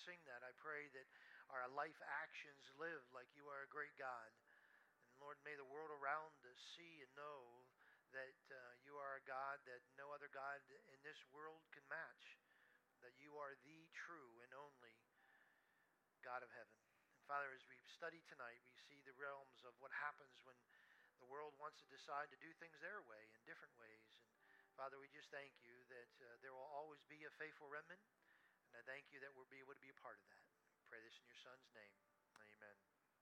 sing that, I pray that our life actions live like you are a great God. And Lord, may the world around us see and know that you are a God that no other God in this world can match, that you are the true and only God of heaven. And Father, as we study tonight, we see the realms of what happens when the world wants to decide to do things their way in different ways. And Father, we just thank you that there will always be a faithful remnant. And I thank you that we'll be able to be a part of that. I pray this in your Son's name. Amen.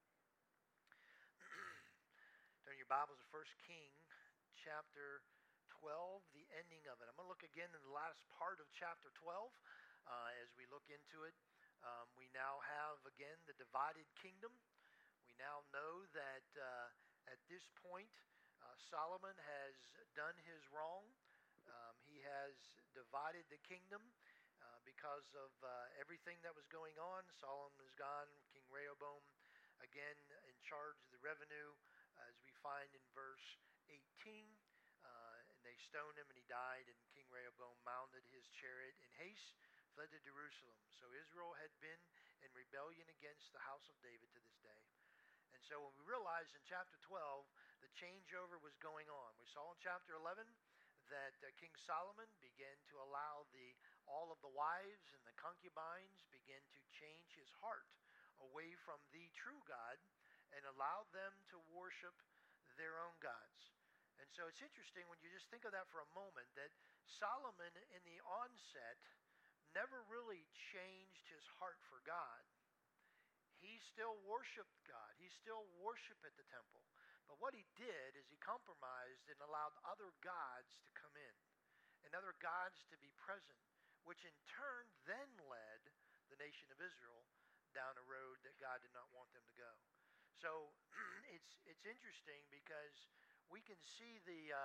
Turn your Bibles to 1 King chapter 12, the ending of it. I'm going to look again in the last part of chapter 12 as we look into it. We now have, again, the divided kingdom. We now know that at this point, Solomon has done his wrong. He has divided the kingdom because of everything that was going on. Solomon is gone. King Rehoboam, again, in charge of the revenue, as we find in verse 18. And they stoned him, and he died, and King Rehoboam mounted his chariot in haste, fled to Jerusalem. So Israel had been in rebellion against the house of David to this day. And so when we realized in chapter 12, the changeover was going on. We saw in chapter 11 that King Solomon began to allow all of the wives and the concubines begin to change his heart away from the true God and allowed them to worship their own gods. And so it's interesting when you just think of that for a moment, that Solomon in the onset never really changed his heart for God. He still worshiped God. He still worshiped at the temple. But what he did is he compromised and allowed other gods to come in and other gods to be present, which in turn then led the nation of Israel down a road that God did not want them to go. So it's interesting because we can see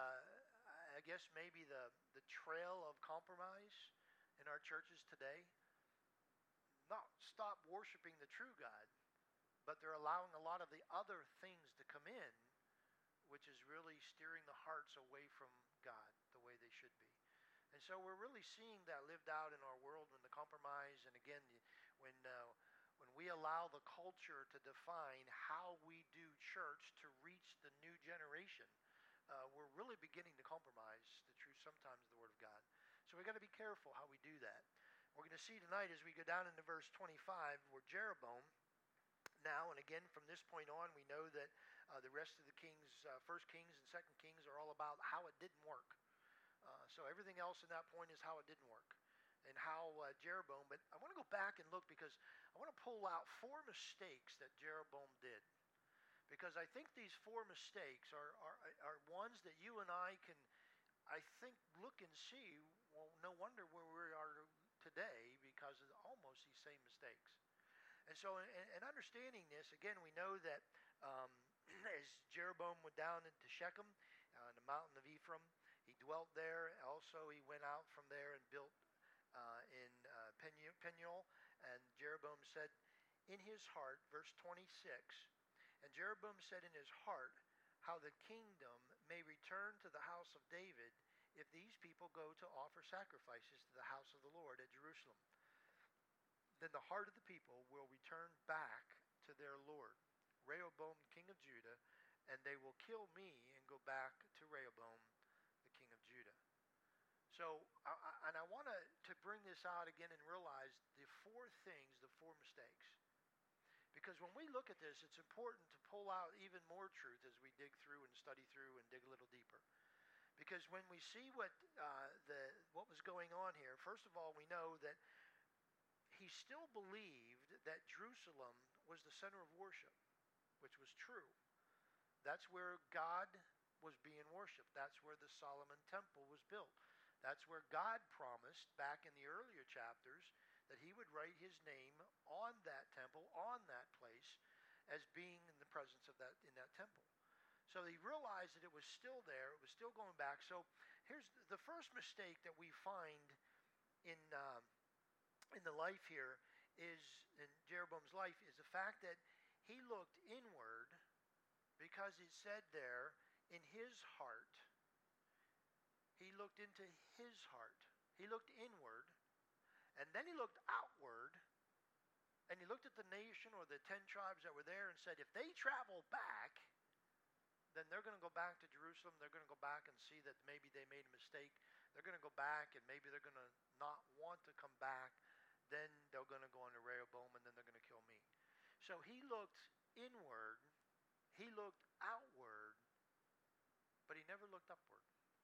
I guess maybe the trail of compromise in our churches today. Not stop worshiping the true God, but they're allowing a lot of the other things to come in, which is really steering the hearts away from God the way they should be. And so we're really seeing that lived out in our world when the compromise, and again, when we allow the culture to define how we do church to reach the new generation, we're really beginning to compromise the truth sometimes of the Word of God. So we've got to be careful how we do that. We're going to see tonight as we go down into verse 25 where Jeroboam now, and again from this point on, we know that the rest of the kings, 1 Kings and 2 Kings, are all about how it didn't work. So everything else in that point is how it didn't work and how Jeroboam, but I want to go back and look because I want to pull out 4 mistakes that Jeroboam did. Because I think these 4 mistakes are ones that you and I can, I think, look and see, well, no wonder where we are today because of almost these same mistakes. And so in understanding this, again, we know that as Jeroboam went down into Shechem, on the mountain of Ephraim, he dwelt there. Also, he went out from there and built in Peniel. And Jeroboam said in his heart, verse 26, and Jeroboam said in his heart, how the kingdom may return to the house of David if these people go to offer sacrifices to the house of the Lord at Jerusalem. Then the heart of the people will return back to their Lord, Rehoboam, king of Judah, and they will kill me and go back to Rehoboam, the king of Judah. So, I want to bring this out again and realize the 4 things, the 4 mistakes. Because when we look at this, it's important to pull out even more truth as we dig through and study through and dig a little deeper. Because when we see what was going on here, first of all, we know that he still believed that Jerusalem was the center of worship, which was true. That's where God was being worshipped. That's where the Solomon temple was built. That's where God promised back in the earlier chapters that he would write his name on that temple, on that place, as being in the presence of that in that temple. So he realized that it was still there. It was still going back. So here's the first mistake that we find in the life here is in Jeroboam's life is the fact that he looked inward, because it said there in his heart. He looked into his heart. He looked inward, and then he looked outward, he looked at the nation or the 10 tribes that were there and said, if they travel back, then they're going to go back to Jerusalem. They're going to go back and see that maybe they made a mistake. They're going to go back and maybe they're going to not want to come back. Then they're going to go into Rehoboam and then they're going to kill me. So he looked inward, he looked outward, but he never looked upward.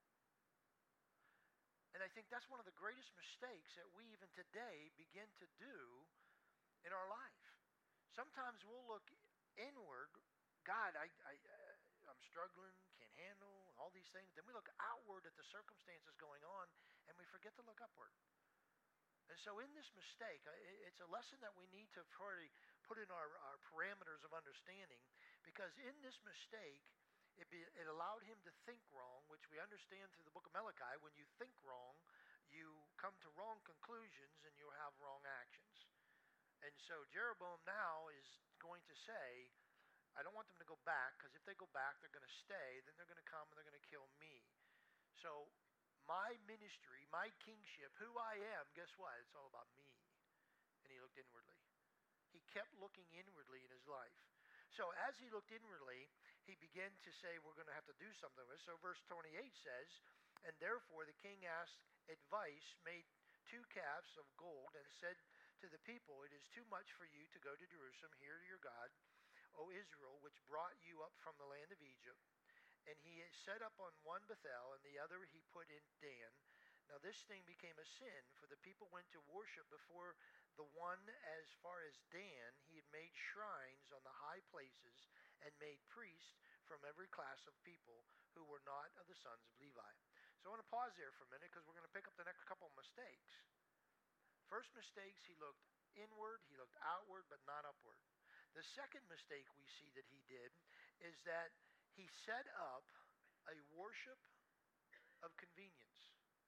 And I think that's one of the greatest mistakes that we even today begin to do in our life. Sometimes we'll look inward. God, I'm struggling, can't handle, all these things. Then we look outward at the circumstances going on, and we forget to look upward. And so in this mistake, it's a lesson that we need to probably put in our parameters of understanding, because in this mistake, it allowed him to think wrong, which we understand through the book of Malachi. When you think wrong, you come to wrong conclusions and you'll have wrong actions. And so Jeroboam now is going to say, I don't want them to go back, because if they go back, they're going to stay. Then they're going to come and they're going to kill me. So my ministry, my kingship, who I am, guess what? It's all about me. And he looked inwardly. He kept looking inwardly in his life. So as he looked inwardly, he began to say, we're going to have to do something with it. So verse 28 says, and therefore the king asked advice, made 2 calves of gold, and said to the people, it is too much for you to go to Jerusalem, here to your God, O Israel, which brought you up from the land of Egypt. And he set up on one Bethel, and the other he put in Dan. Now this thing became a sin, for the people went to worship before the one as far as Dan. He had made shrines on the high places and made priests from every class of people who were not of the sons of Levi. So I want to pause there for a minute, because we're going to pick up the next couple of mistakes. First mistakes, he looked inward, he looked outward, but not upward. The second mistake we see that he did is that he set up a worship of convenience.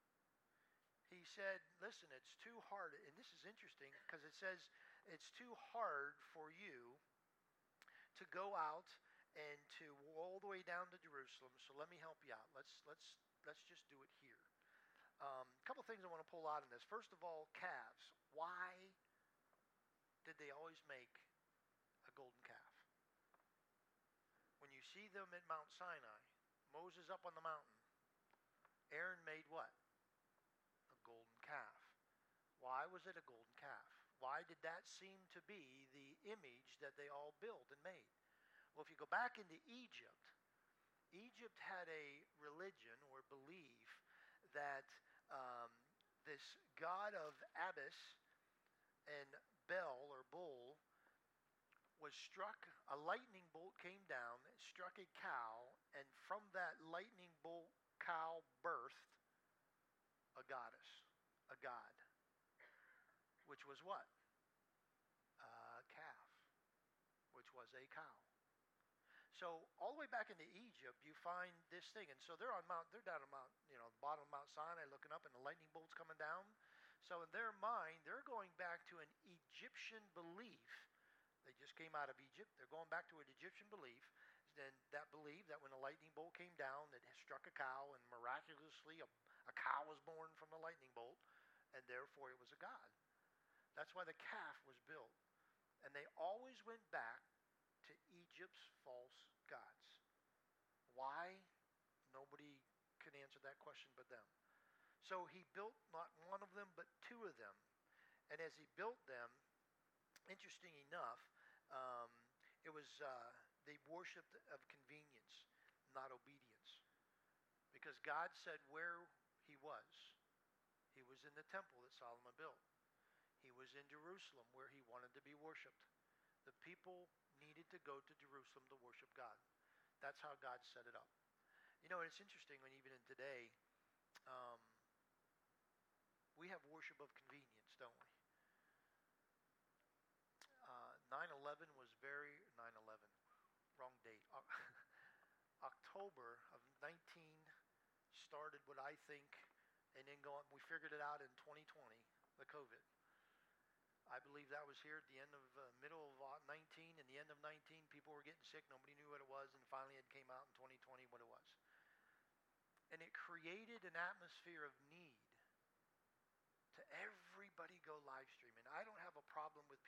He said, listen, it's too hard, and this is interesting because it says it's too hard for you to go out and to all the way down to Jerusalem, so let me help you out. Let's just do it here. A couple things I want to pull out in this. First of all, calves. Why did they always make a golden calf? When you see them at Mount Sinai, Moses up on the mountain, Aaron made what? A golden calf. Why was it a golden calf? Why did that seem to be the image that they all built and made? Well, if you go back into Egypt, Egypt had a religion or belief that this god of Abyss and Bel or Bull was struck, a lightning bolt came down, struck a cow, and from that lightning bolt cow birthed a goddess, a god, which was what? A calf, which was a cow. So all the way back into Egypt, you find this thing, and so they're down on Mount, the bottom of Mount Sinai, looking up, and the lightning bolt's coming down. So in their mind, they're going back to an Egyptian belief. They just came out of Egypt. They're going back to an Egyptian belief. Then that believed that when a lightning bolt came down, it struck a cow, and miraculously a cow was born from the lightning bolt, and therefore it was a god. That's why the calf was built. And they always went back to Egypt's false gods. Why? Nobody can answer that question but them. So he built not one of them, but 2 of them. And as he built them, interesting enough, it was they worshipped of convenience, not obedience. Because God said where he was. He was in the temple that Solomon built. He was in Jerusalem where he wanted to be worshipped. The people needed to go to Jerusalem to worship God. That's how God set it up. It's interesting when even in today, we have worship of convenience, don't we? 9/11 was 9/11, wrong date. October of 19 started what I think, and then we figured it out in 2020, the COVID. I believe that was here at the end of middle of 19 and the end of 19. People were getting sick. Nobody knew what it was. And finally it came out in 2020 what it was. And it created an atmosphere of need to everybody go live streaming. I don't have a problem with people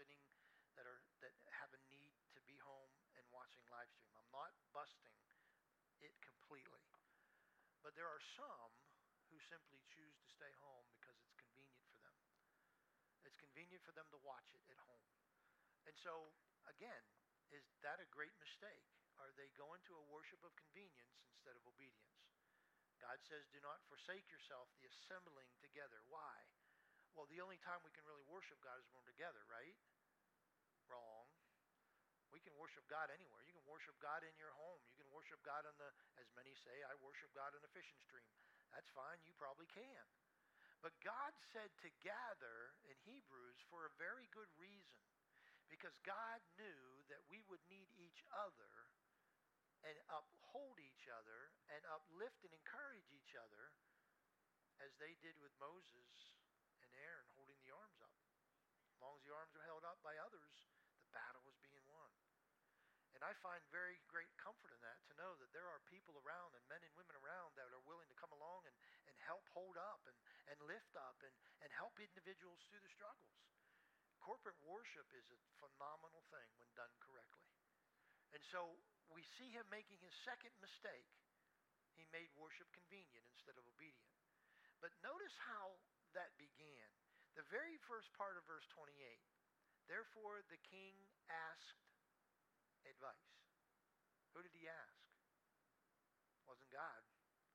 sitting that have a need to be home and watching live stream. I'm not busting it completely. But there are some who simply choose to stay home because it's convenient for them. It's convenient for them to watch it at home. And so, again, is that a great mistake? Are they going to a worship of convenience instead of obedience? God says, do not forsake yourself, the assembling together. Why? Well, the only time we can really worship God is when we're together, right? Wrong. We can worship God anywhere. You can worship God in your home. You can worship God on the, as many say, I worship God on a fishing stream. That's fine. You probably can. But God said to gather in Hebrews for a very good reason. Because God knew that we would need each other and uphold each other and uplift and encourage each other as they did with Moses and Aaron holding the arms up. As long as the arms were held up by others, the battle was being won. And I find very great comfort in that, to know that there are people around and men and women around that are willing to come along and help hold up and lift up and help individuals through the struggles. Corporate worship is a phenomenal thing when done correctly. And so we see him making his second mistake. He made worship convenient instead of obedient. But notice how that began. The very first part of verse 28. Therefore the king asked advice. Who did he ask? It wasn't God.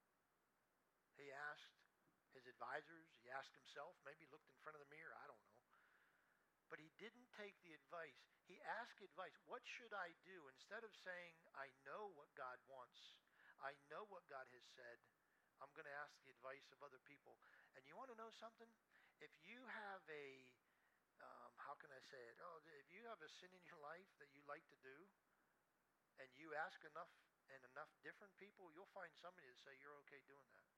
He asked his advisors. He asked himself. Maybe looked in front of the mirror. I don't know. But he didn't take the advice. He asked advice. What should I do? Instead of saying, I know what God wants, I know what God has said, I'm going to ask the advice of other people. And you want to know something? If you have how can I say it? If you have a sin in your life that you like to do, and you ask enough and enough different people, you'll find somebody to say you're okay doing that.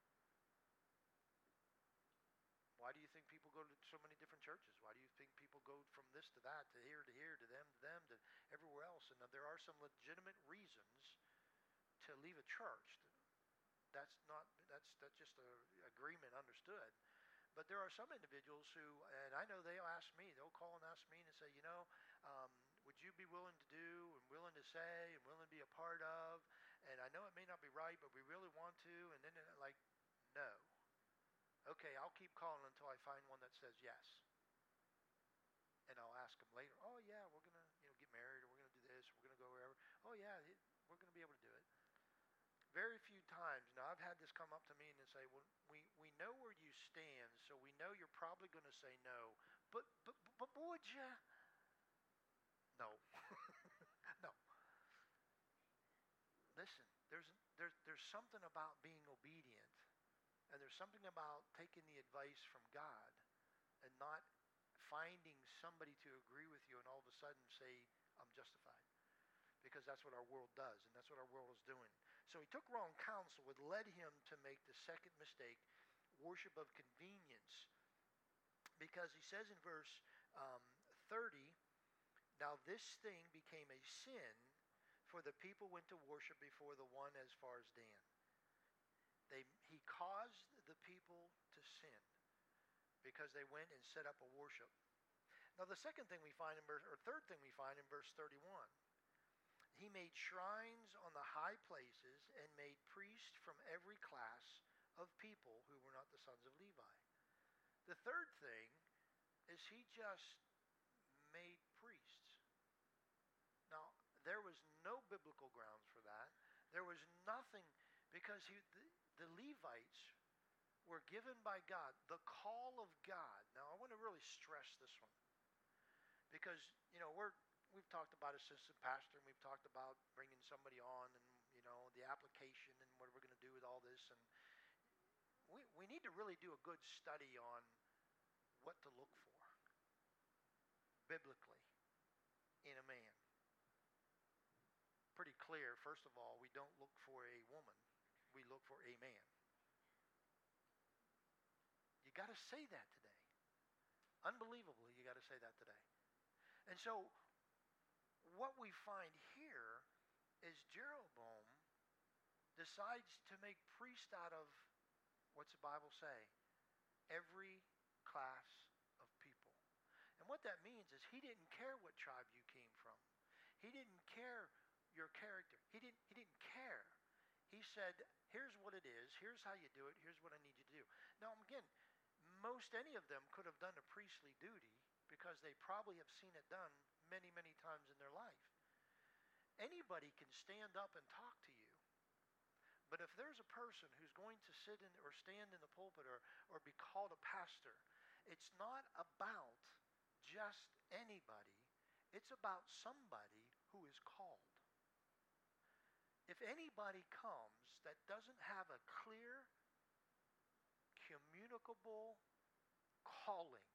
Why do you think people go to so many different churches? Why do you think people go from this to that, to here, to them, to everywhere else? And there are some legitimate reasons to leave a church. That's just an agreement understood. But there are some individuals who, and I know they'll ask me, they'll call and ask me and say, would you be willing to do and willing to say and willing to be a part of? And I know it may not be right, but we really want to. And then like, no. Okay, I'll keep calling until I find one that says yes. And I'll ask them later, oh yeah, we're going to get married, or we're going to do this, or we're going to go wherever. Oh yeah, we're going to be able to do it. Very few times. Now, I've had this come up to me and they say, well, we know where you stand, so we know you're probably going to say no. But would you? No. No. Listen, there's something about being obedient. And there's something about taking the advice from God and not finding somebody to agree with you and all of a sudden say, I'm justified. Because that's what our world does, and that's what our world is doing. So he took wrong counsel, which led him to make the second mistake, worship of convenience. Because he says in verse 30, now this thing became a sin, for the people went to worship before the one as far as Dan. He caused the people to sin because they went and set up a worship. Now the third thing we find in verse 31, he made shrines on the high places and made priests from every class of people who were not the sons of Levi. The third thing is he just made priests. Now, there was no biblical grounds for that. There was nothing, because the Levites were given by God, the call of God. Now, I want to really stress this one, because we've talked about assistant pastor, and we've talked about bringing somebody on, and the application, and what we're going to do with all this, and we need to really do a good study on what to look for biblically in a man. Pretty clear. First of all, we don't look for a woman. We look for a man. You got to say that today. Unbelievably, you got to say that today. And so what we find here is Jeroboam decides to make priest out of, what's the Bible say? Every class of people. And And what that means is he didn't care what tribe you came from. He didn't care your character. He didn't care. He said, here's what it is, here's how you do it, here's what I need you to do. Now again, most any of them could have done a priestly duty because they probably have seen it done many, many times in their life. Anybody can stand up and talk to you. But if there's a person who's going to sit in or stand in the pulpit or be called a pastor, it's not about just anybody. It's about somebody who is called. If anybody comes that doesn't have a clear, communicable calling,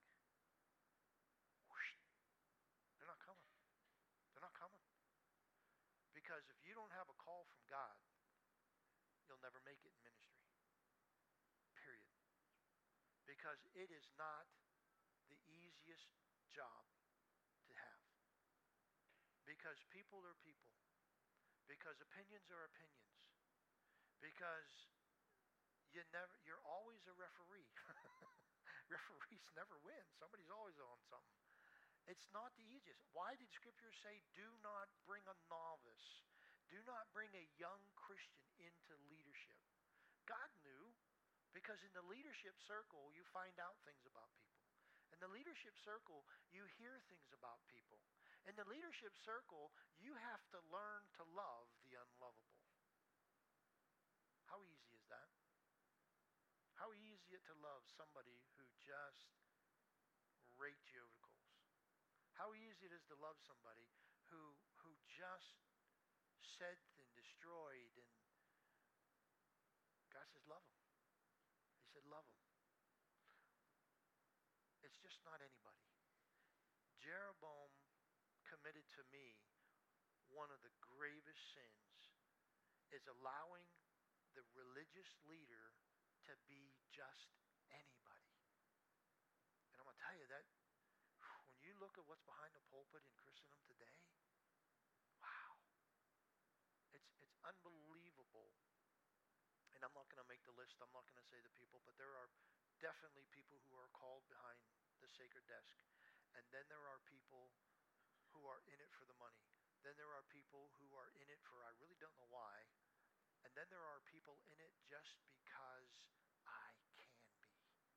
they're not coming. They're not coming. Because if you don't have a call from God, you'll never make it in ministry. Period. Because it is not the easiest job to have. Because people are people. Because opinions are opinions. Because you're always a referee. Referees never win. Somebody's always on something. It's not the easiest. Why did Scripture say, do not bring a novice? Do not bring a young Christian into leadership. God knew, because in the leadership circle, you find out things about people. In the leadership circle, you hear things about people. In the leadership circle, you have to learn to love the unlovable. How easy is that? How easy is it to love somebody who just raked you over the coals? How easy it is to love somebody who just said and destroyed, and God says love them. He said love them. It's just not anybody. Jeroboam committed to me one of the gravest sins is allowing the religious leader to be just anybody. And I'm going to tell you that when you look at what's behind the pulpit in Christendom today, wow. It's unbelievable. And I'm not going to make the list. I'm not going to say the people, but there are definitely people who are called behind the sacred desk. And then there are people who are in it for the money. Then there are people who are in it for I really don't know why. And then there are people in it just because I can be.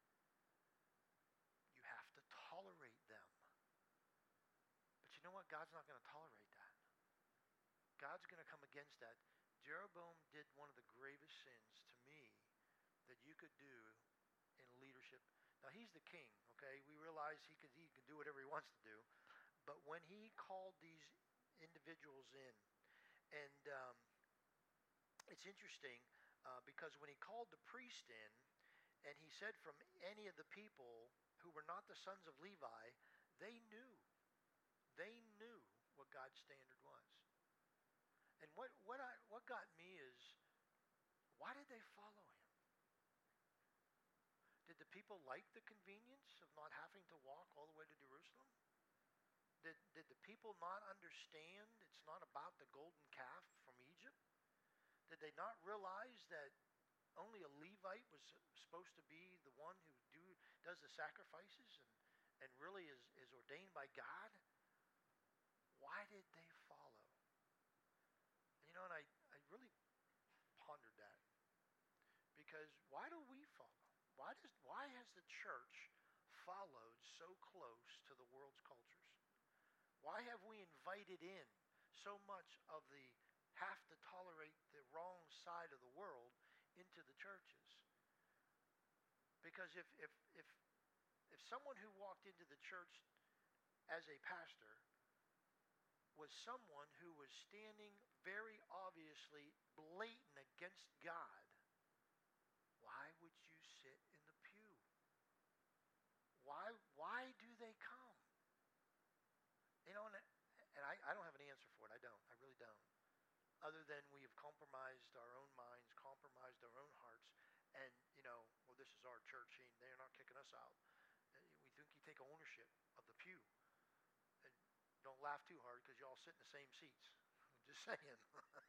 You have to tolerate them. But you know what? God's not going to tolerate that. God's going to come against that. Jeroboam did one of the gravest sins to me that you could do in leadership. Now, he's the king, okay? We realize he can do whatever he wants to do. But when he called these individuals in, and it's interesting because when he called the priest in, and he said from any of the people who were not the sons of Levi, they knew what God's standard was. And what got me is, why did they follow him? Did the people like the convenience of not having to walk all the way to Jerusalem? Did the people not understand it's not about the golden calf from Egypt? Did they not realize that only a Levite was supposed to be the one who does the sacrifices and really is ordained by God? Why did they follow? And and I really pondered that. Because why do we follow? Why has the church followed so close to the world's cultures? Why have we invited in so much of the have to tolerate the wrong side of the world into the churches? Because if someone who walked into the church as a pastor was someone who was standing very obviously blatant against God, why would you sit in the pew? Why do they come? And I don't have an answer for it. I don't. I really don't. Other than we have compromised our own minds, compromised our own hearts, and, well, this is our church, and they're not kicking us out. We think you take ownership of the pew. And don't laugh too hard because you all sit in the same seats. I'm just saying.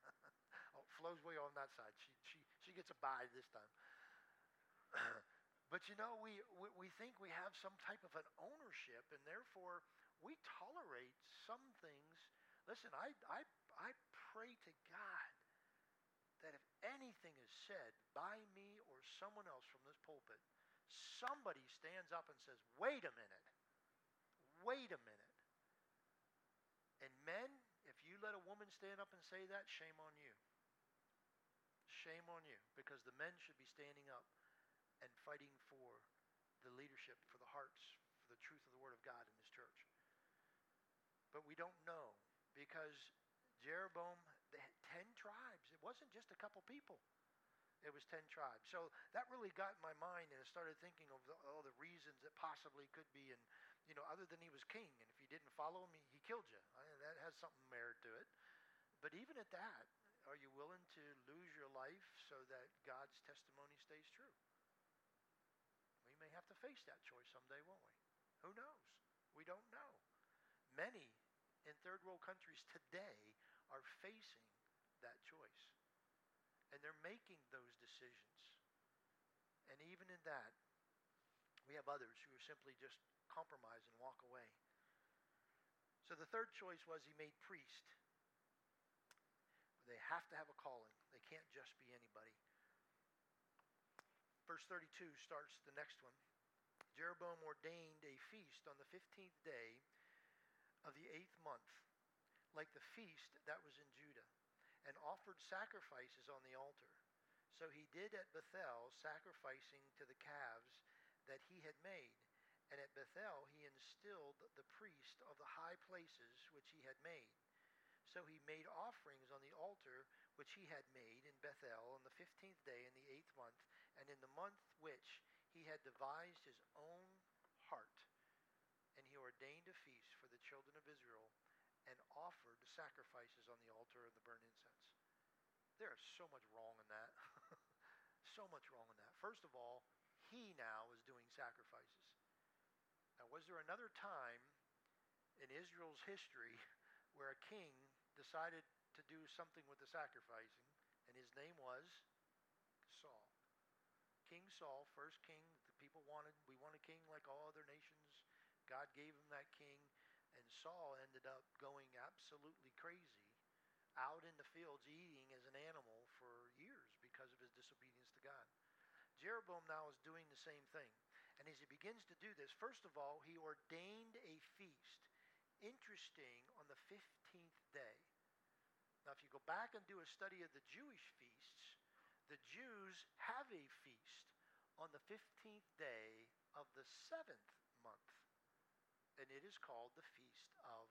Oh, Flo's way on that side. She gets a bye this time. But you know, we think we have some type of an ownership, and therefore we tolerate some things. Listen, I pray to God that if anything is said by me or someone else from this pulpit, somebody stands up and says, wait a minute, wait a minute. And men, if you let a woman stand up and say that, shame on you. Shame on you, because the men should be standing up and fighting for the leadership, for the hearts, for the truth of the Word of God in this church. But we don't know, because Jeroboam, they had 10 tribes. It wasn't just a couple people. It was 10 tribes. So that really got in my mind, and I started thinking of all the reasons that possibly could be. And, you know, other than he was king, and if you didn't follow him, he killed you. That has something merit to it. But even at that, are you willing to lose your life so that God's testimony stays true? We may have to face that choice someday, won't we? Who knows? We don't know. Many in third world countries today are facing that choice. And they're making those decisions. And even in that, we have others who simply just compromise and walk away. So the third choice was he made priest. They have to have a calling. They can't just be anybody. Verse 32 starts the next one. Jeroboam ordained a feast on the 15th day of the 8th month, like the feast that was in Judah, and offered sacrifices on the altar. So he did at Bethel, sacrificing to the calves that he had made. And at Bethel he instilled the priest of the high places which he had made. So he made offerings on the altar which he had made in Bethel on the 15th day in the 8th month, and in the month which he had devised his own heart. And he ordained a feast for the children of Israel, and offered sacrifices on the altar of the burnt incense. There is so much wrong in that. So much wrong in that. First of all, he now is doing sacrifices. Now, was there another time in Israel's history where a king decided to do something with the sacrificing, and his name was Saul? King Saul, first king the people wanted. We want a king like all other nations. God gave him that king. And Saul ended up going absolutely crazy out in the fields eating as an animal for years because of his disobedience to God. Jeroboam now is doing the same thing. And as he begins to do this, first of all, he ordained a feast. Interesting, on the 15th day. Now, if you go back and do a study of the Jewish feasts, the Jews have a feast on the 15th day of the 7th month. And it is called the Feast of,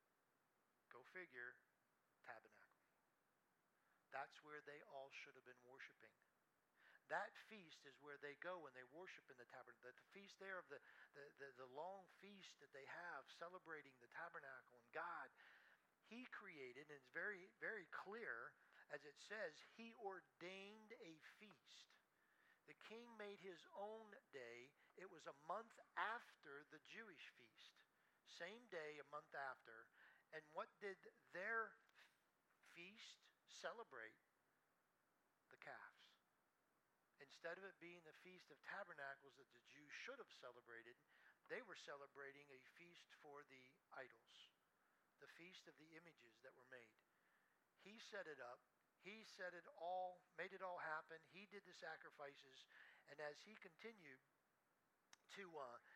go figure, Tabernacle. That's where they all should have been worshiping. That feast is where they go when they worship in the tabernacle. The feast there of the long feast that they have celebrating the tabernacle and God. He created, and it's very, very clear, as it says, he ordained a feast. The king made his own day. It was a month after the Jewish feast. Same day, a month after. And what did their feast celebrate? The calves. Instead of it being the Feast of Tabernacles that the Jews should have celebrated, they were celebrating a feast for the idols. The feast of the images that were made. He set it up. He set it all, made it all happen. He did the sacrifices. And as he continued to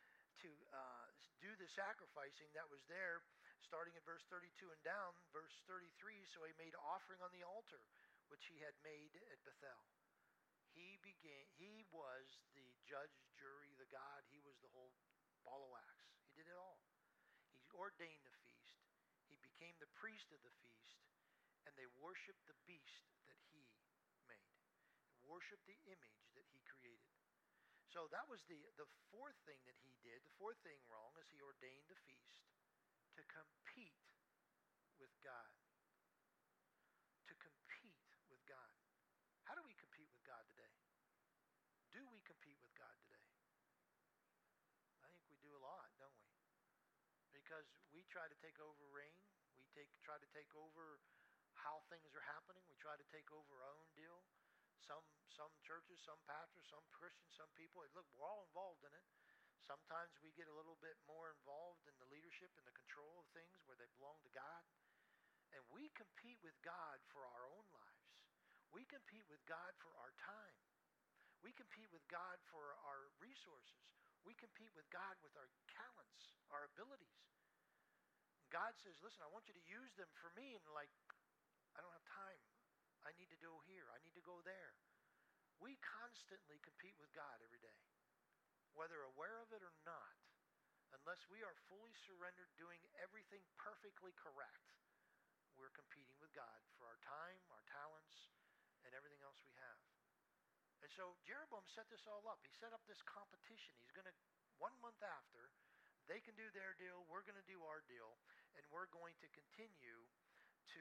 do the sacrificing that was there, starting at verse 32 and down, verse 33, so he made offering on the altar, which he had made at Bethel. He was the judge, jury, the God. He was the whole ball of wax. He did it all. He ordained the feast. He became the priest of the feast. And they worshiped the beast that he made. Worshiped the image that he created. So that was the fourth thing that he did. The fourth thing wrong is he ordained the feast to compete with God. To compete with God. How do we compete with God today? Do we compete with God today? I think we do a lot, don't we? Because we try to take over reign. We try to take over how things are happening. We try to take over our own deal. Some churches, some pastors, some Christians, some people. Look, we're all involved in it. Sometimes we get a little bit more involved in the leadership and the control of things where they belong to God. And we compete with God for our own lives. We compete with God for our time. We compete with God for our resources. We compete with God with our talents, our abilities. And God says, listen, I want you to use them for me. And like, I don't have time. I need to go here. I need to go there. We constantly compete with God every day, whether aware of it or not. Unless we are fully surrendered, doing everything perfectly correct, we're competing with God for our time, our talents, and everything else we have. And so Jeroboam set this all up. He set up this competition. He's going to, 1 month after, they can do their deal, we're going to do our deal, and we're going to continue to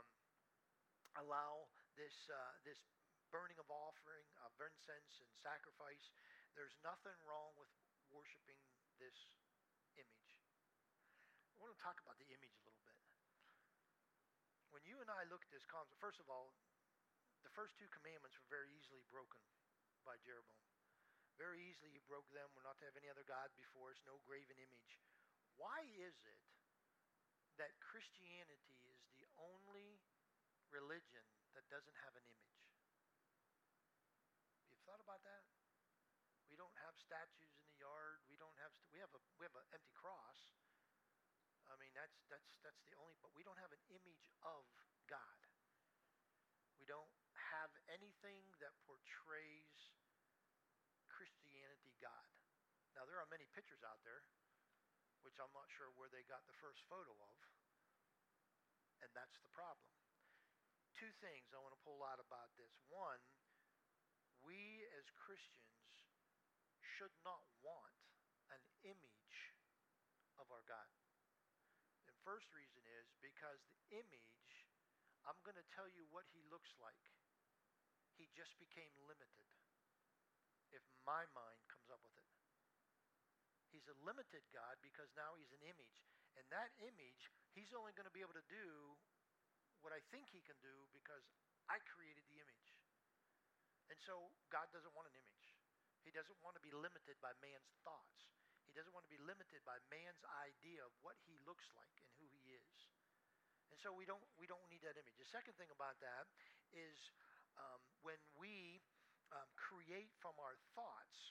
allow this burning of offering, of incense and sacrifice. There's nothing wrong with worshiping this image. I want to talk about the image a little bit. When you and I look at this concept, first of all, the first 2 commandments were very easily broken by Jeroboam. Very easily he broke them. We're not to have any other God before us, no graven image. Why is it that Christianity is the only religion that doesn't have an image? You've thought about that? We don't have statues in the yard. We have an empty cross. I mean, that's the only, but we don't have an image of God. We don't have anything that portrays Christianity God. Now, there are many pictures out there, which I'm not sure where they got the first photo of, and that's the problem. 2 things I want to pull out about this. One, we as Christians should not want an image of our God. The first reason is because the image, I'm going to tell you what he looks like. He just became limited if my mind comes up with it. He's a limited God because now he's an image. And that image, he's only going to be able to do what I think he can do because I created the image. And so God doesn't want an image. He doesn't want to be limited by man's thoughts. He doesn't want to be limited by man's idea of what he looks like and who he is. And so we don't need that image. The second thing about that is when we create from our thoughts,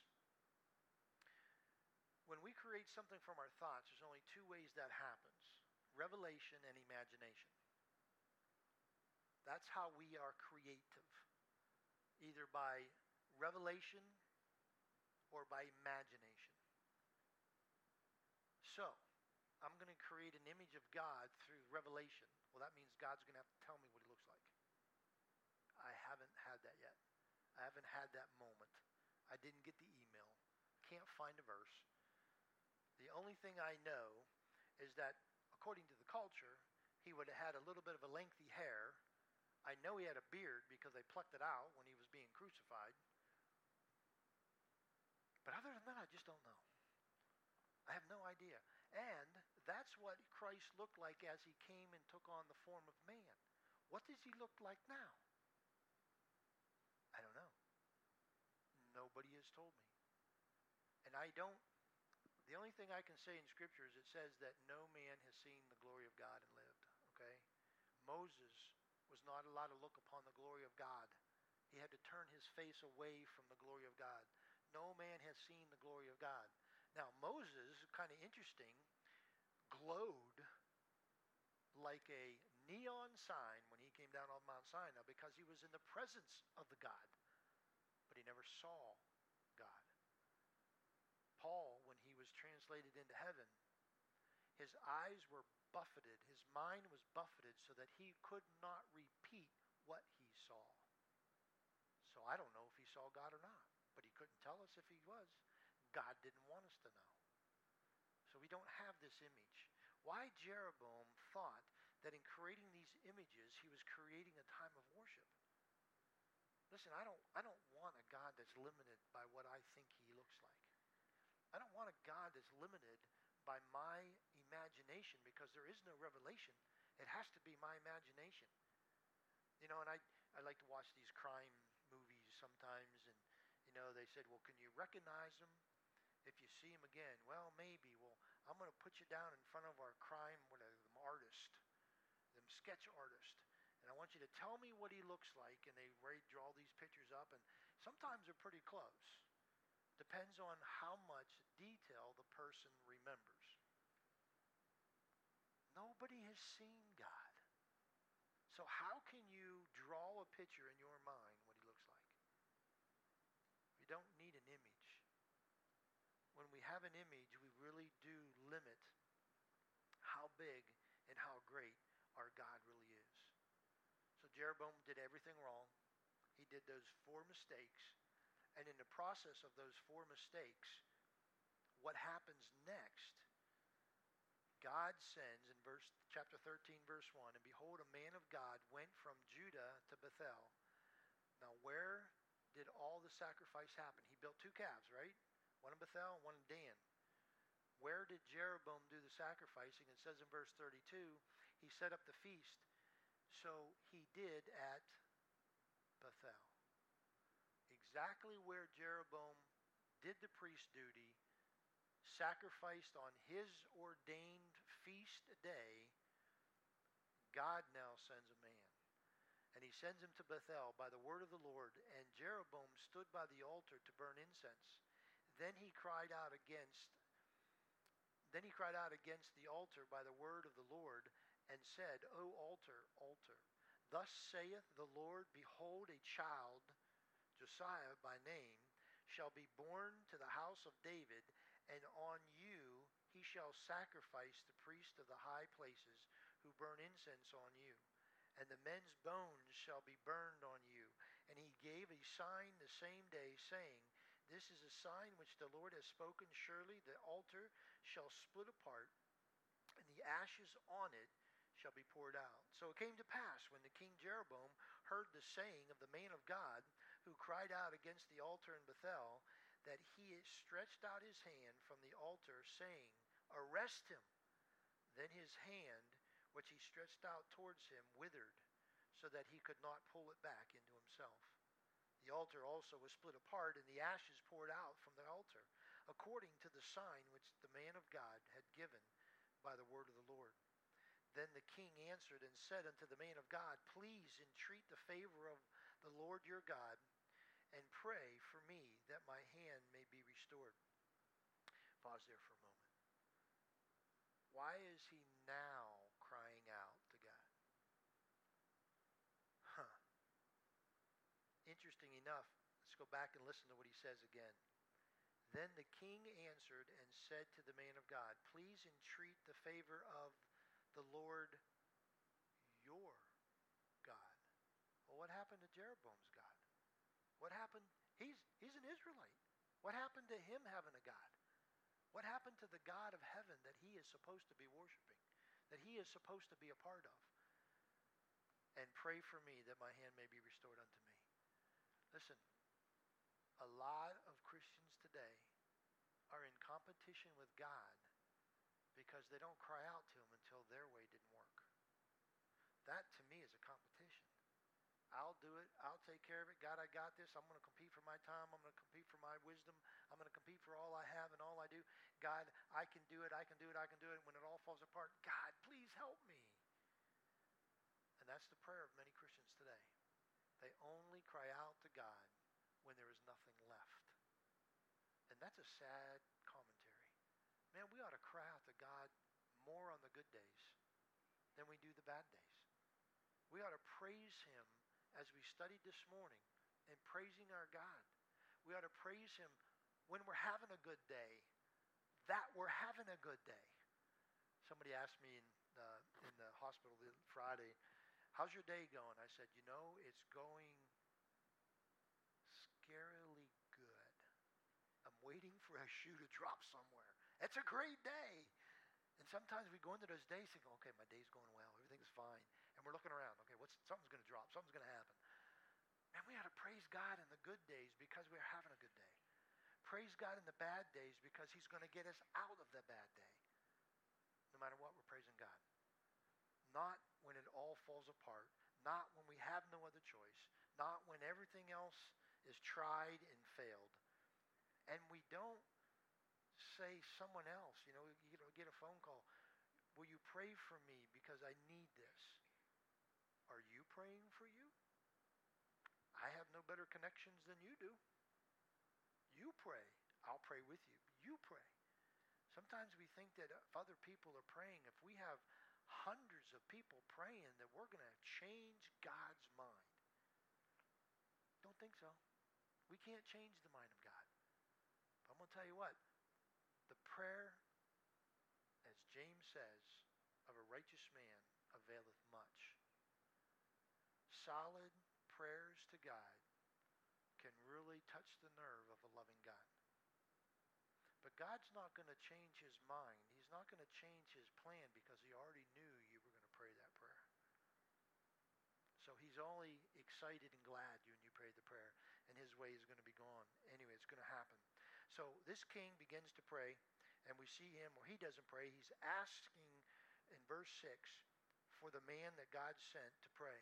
when we create something from our thoughts, there's only 2 ways that happens: revelation and imagination. That's how we are creative, either by revelation or by imagination. So, I'm going to create an image of God through revelation. Well, that means God's going to have to tell me what he looks like. I haven't had that yet. I haven't had that moment. I didn't get the email. Can't find a verse. The only thing I know is that, according to the culture, he would have had a little bit of a lengthy hair. I know he had a beard because they plucked it out when he was being crucified. But other than that, I just don't know. I have no idea. And that's what Christ looked like as he came and took on the form of man. What does he look like now? I don't know. Nobody has told me. And the only thing I can say in Scripture is it says that no man has seen the glory of God and lived. Okay? Moses was not allowed to look upon the glory of God. He had to turn his face away from the glory of God. No man has seen the glory of God. Now, Moses, kind of interesting, glowed like a neon sign when he came down on Mount Sinai because he was in the presence of the God, but he never saw God. Paul, when he was translated into heaven, his eyes were buffeted, his mind was buffeted so that he could not repeat what he saw. So I don't know if he saw God or not, but he couldn't tell us if he was. God didn't want us to know. So we don't have this image. Why Jeroboam thought that in creating these images, he was creating a time of worship. Listen, I don't want a God that's limited by what I think he looks like. I don't want a God that's limited by my imagination because there is no revelation. It has to be my imagination. You know, and I like to watch these crime movies sometimes, and they said, well, can you recognize them if you see him again? Well, maybe. Well, I'm going to put you down in front of our crime, them artists, them sketch artists, and I want you to tell me what he looks like. And they draw these pictures up, and sometimes they're pretty close. Depends on how much detail the person remembers. Nobody has seen God. So how can you draw a picture in your mind what he looks like? You don't need an image. When we have an image, we really do limit how big and how great our God really is. So Jeroboam did everything wrong. He did those 4 mistakes. And in the process of those 4 mistakes, what happens next? God sends in chapter 13, verse 1, and behold, a man of God went from Judah to Bethel. Now, where did all the sacrifice happen? He built 2 calves, right? One in Bethel and one in Dan. Where did Jeroboam do the sacrificing? It says in verse 32, he set up the feast. So he did at Bethel. Exactly where Jeroboam did the priest duty, sacrificed on his ordained feast day, God now sends a man. And he sends him to Bethel by the word of the Lord. And Jeroboam stood by the altar to burn incense. Then he cried out against the altar by the word of the Lord, and said, O altar, altar, thus saith the Lord, behold, a child, Josiah by name, shall be born to the house of David, and on you he shall sacrifice the priest of the high places, who burn incense on you. And the men's bones shall be burned on you. And he gave a sign the same day, saying, This is a sign which the Lord has spoken. Surely the altar shall split apart, and the ashes on it shall be poured out. So it came to pass, when the king Jeroboam heard the saying of the man of God, who cried out against the altar in Bethel, that he stretched out his hand from the altar, saying, Arrest him. Then his hand, which he stretched out towards him, withered, so that he could not pull it back into himself. The altar also was split apart, and the ashes poured out from the altar, according to the sign which the man of God had given by the word of the Lord. Then the king answered and said unto the man of God, Please entreat the favor of the Lord your God, and pray for me that my hand may be restored. Pause there for a moment. Why is he now crying out to God? Interesting enough, let's go back and listen to what he says again. Then the king answered and said to the man of God, Please entreat the favor of the Lord your God. Well, what happened to Jeroboam's God? What happened? He's an Israelite. What happened to him having a God? What happened to the God of heaven that he is supposed to be worshiping, that he is supposed to be a part of? And pray for me that my hand may be restored unto me. Listen, a lot of Christians today are in competition with God because they don't cry out to him until their way didn't work. That to me is a competition. I'll do it. I'll take care of it. God, I got this. I'm going to compete for my time. I'm going to compete for my wisdom. I'm going to compete for all I have and all I do. God, I can do it. I can do it. I can do it. When it all falls apart, God, please help me. And that's the prayer of many Christians today. They only cry out to God when there is nothing left. And that's a sad commentary. Man, we ought to cry out to God more on the good days than we do the bad days. We ought to praise him as we studied this morning and praising our God. We ought to praise him when we're having a good day, that we're having a good day. Somebody asked me in the hospital Friday, how's your day going? I said, it's going scarily good. I'm waiting for a shoe to drop somewhere. It's a great day. And sometimes we go into those days thinking, okay, my day's going well. Everything's fine. And we're looking around. Okay, something's going to drop. Something's going to happen. Man, we ought to praise God in the good days because we're having a good day. Praise God in the bad days because he's going to get us out of the bad day. No matter what, we're praising God. Not when it all falls apart. Not when we have no other choice. Not when everything else is tried and failed. And we don't say someone else, you get a phone call. Will you pray for me because I need this? Are you praying for you? I have no better connections than you do. You pray. I'll pray with you. You pray. Sometimes we think that if other people are praying, if we have hundreds of people praying, that we're going to change God's mind. Don't think so. We can't change the mind of God. But I'm going to tell you what, the prayer, as James says, of a righteous man availeth much. Solid prayers to God can really touch the nerve of a loving God. But God's not going to change his mind. He's not going to change his plan because he already knew you were going to pray that prayer. So he's only excited and glad when you pray the prayer, and his way is going to be gone. Anyway, it's going to happen. So this king begins to pray, and we see him, or he doesn't pray. He's asking in verse 6 for the man that God sent to pray.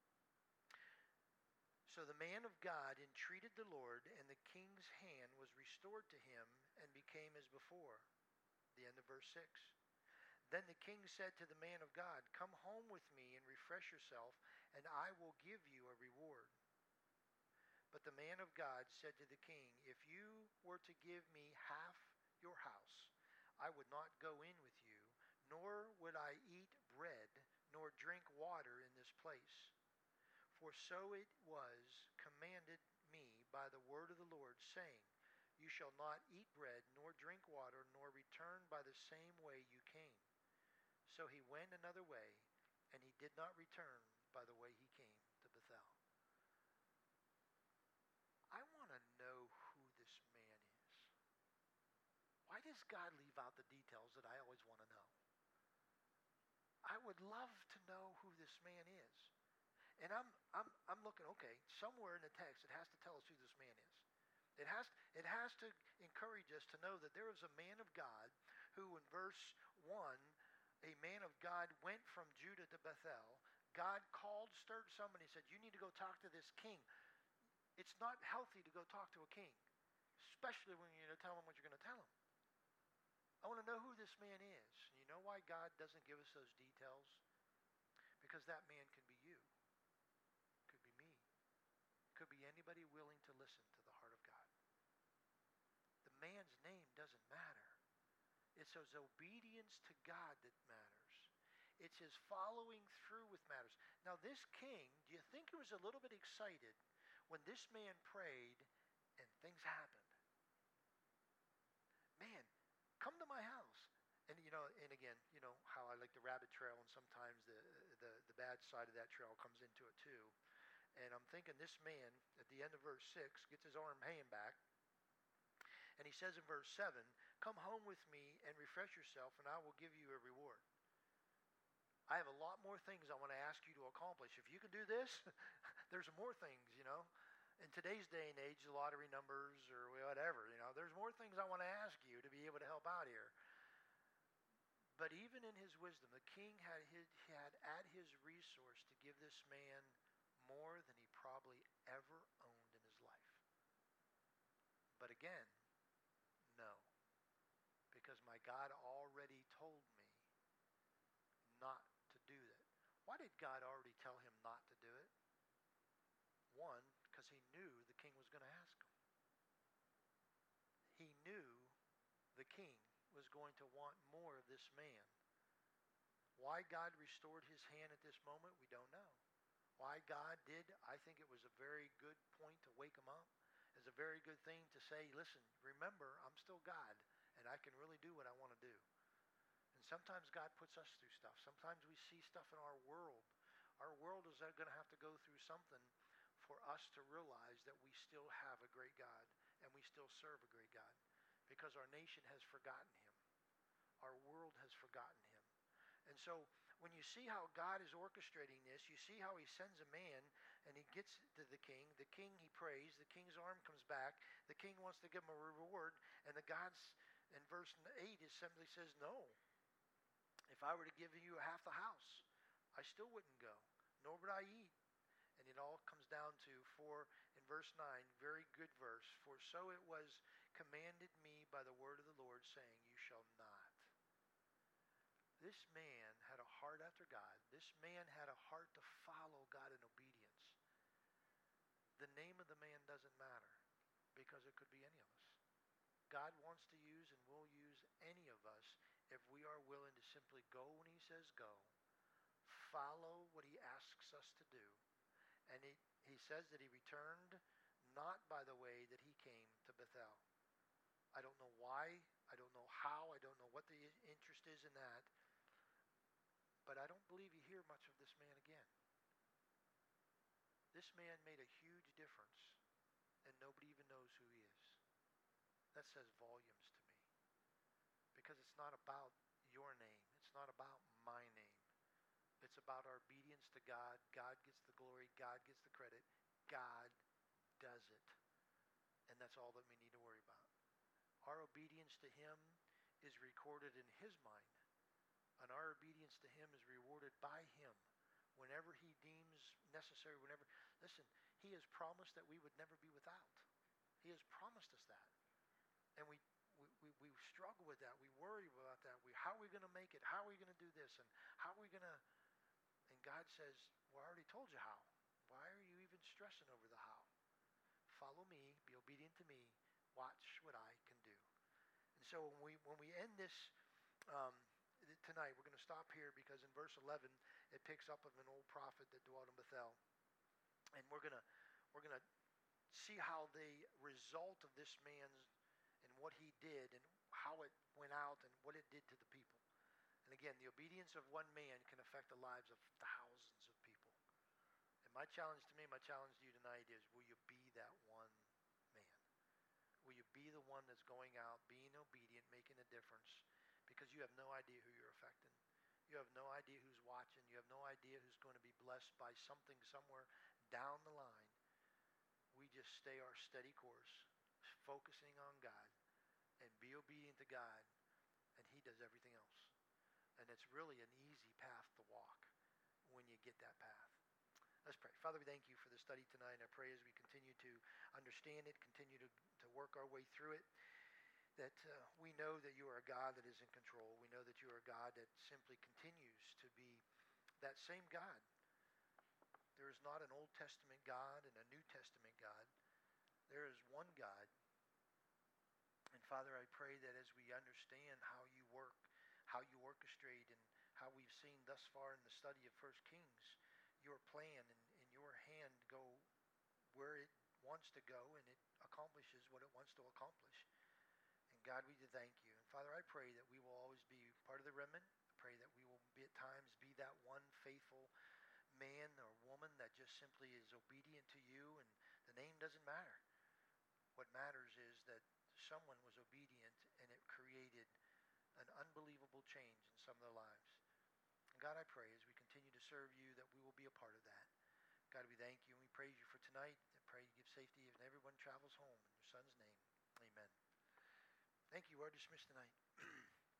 So the man of God entreated the Lord, and the king's hand was restored to him and became as before. The end of verse 6. Then the king said to the man of God, come home with me and refresh yourself, and I will give you a reward. But the man of God said to the king, if you were to give me half your house, I would not go in with you, nor would I eat bread, nor drink water in this place. For so it was commanded me by the word of the Lord, saying, you shall not eat bread, nor drink water, nor return by the same way you came. So he went another way, and he did not return by the way he came to Bethel. I want to know who this man is. Why does God leave out the details that I always want to know? I would love to know who this man is. And I'm looking, okay, somewhere in the text it has to tell us who this man is. It has to encourage us to know that there is a man of God who in verse 1, a man of God went from Judah to Bethel. God stirred somebody and said, you need to go talk to this king. It's not healthy to go talk to a king, especially when you're going to tell him what you're going to tell him. I want to know who this man is. You know why God doesn't give us those details? Because that man could be you. Could be me. Could be anybody willing to listen to the heart of God. The man's name doesn't matter. It's his obedience to God that matters. It's his following through with matters. Now this king, do you think he was a little bit excited when this man prayed and things happened? Man, come to my house. And and again, how I like the rabbit trail, and sometimes the bad side of that trail comes into it too. And I'm thinking this man, at the end of verse 6, gets his arm hand back. And he says in verse 7, come home with me and refresh yourself, and I will give you a reward. I have a lot more things I want to ask you to accomplish. If you can do this, there's more things, In today's day and age, the lottery numbers or whatever, there's more things I want to ask you to be able to help out here. But even in his wisdom, the king had at his resource to give this man more than he probably ever owned in his life. But again, no. Because my God already told me not to do that. Why did God already tell him not to do it? One, because he knew the king was going to ask him. He knew the king was going to want more of this man. Why God restored his hand at this moment, we don't know. Why God did, I think it was a very good point to wake him up. It's a very good thing to say, listen, remember, I'm still God, and I can really do what I want to do. And sometimes God puts us through stuff. Sometimes we see stuff in our world. Our world is going to have to go through something for us to realize that we still have a great God, and we still serve a great God, because our nation has forgotten him. Our world has forgotten him. And so when you see how God is orchestrating this, you see how he sends a man and he gets to the king, he prays, the king's arm comes back, the king wants to give him a reward, and the God's, in verse 8, it simply says, no. If I were to give you half the house, I still wouldn't go, nor would I eat. And it all comes down to, in verse 9, very good verse. For so it was commanded me by the word of the Lord, saying, you shall not. This man had a heart after God. This man had a heart to follow God in obedience. The name of the man doesn't matter because it could be any of us. God wants to use and will use any of us if we are willing to simply go when he says go, follow what he asks us to do. And he says that he returned not by the way that he came to Bethel. I don't know why. I don't know how. I don't know what the interest is in that. But I don't believe you hear much of this man again. This man made a huge difference, and nobody even knows who he is. That says volumes to me. Because it's not about your name. It's not about my name. It's about our obedience to God. God gets the glory. God gets the credit. God does it. And that's all that we need to worry about. Our obedience to him is recorded in his mind. And our obedience to him is rewarded by him whenever he deems necessary. Listen, he has promised that we would never be without. He has promised us that. And we struggle with that. We worry about that. How are we going to make it? How are we going to do this? And how are we going to... And God says, well, I already told you how. Why are you even stressing over the how? Follow me, be obedient to me, watch what I can do. And so when we end this tonight, we're going to stop here because in verse 11, it picks up of an old prophet that dwelt in Bethel. And we're going to see how the result of this man's and what he did and how it went out and what it did to the people. And again, the obedience of one man can affect the lives of thousands of people. And my challenge to you tonight is, will you be that one man? Will you be the one that's going out, being obedient, making a difference? Because you have no idea who you're affecting. You have no idea who's watching. You have no idea who's going to be blessed by something somewhere down the line. We just stay our steady course, focusing on God, and be obedient to God, and he does everything else. And it's really an easy path to walk when you get that path. Let's pray. Father, we thank you for the study tonight. I pray as we continue to understand it, continue to work our way through it, that we know that you are a God that is in control. We know that you are a God that simply continues to be that same God. There is not an Old Testament God and a New Testament God. There is one God. And Father, I pray that as we understand how you work, how you orchestrate, and how we've seen thus far in the study of 1 Kings, your plan and your hand go where it wants to go, and it accomplishes what it wants to accomplish. And God, we do thank you. And Father, I pray that we will always be part of the remnant. I pray that we will be at times be that one faithful man or woman that just simply is obedient to you, and the name doesn't matter. What matters is that someone was obedient and it created an unbelievable change in some of their lives. And God, I pray as we continue to serve you that we will be a part of that. God, we thank you and we praise you for tonight. I pray you give safety as everyone travels home. In your son's name, amen. Thank you. We're dismissed tonight.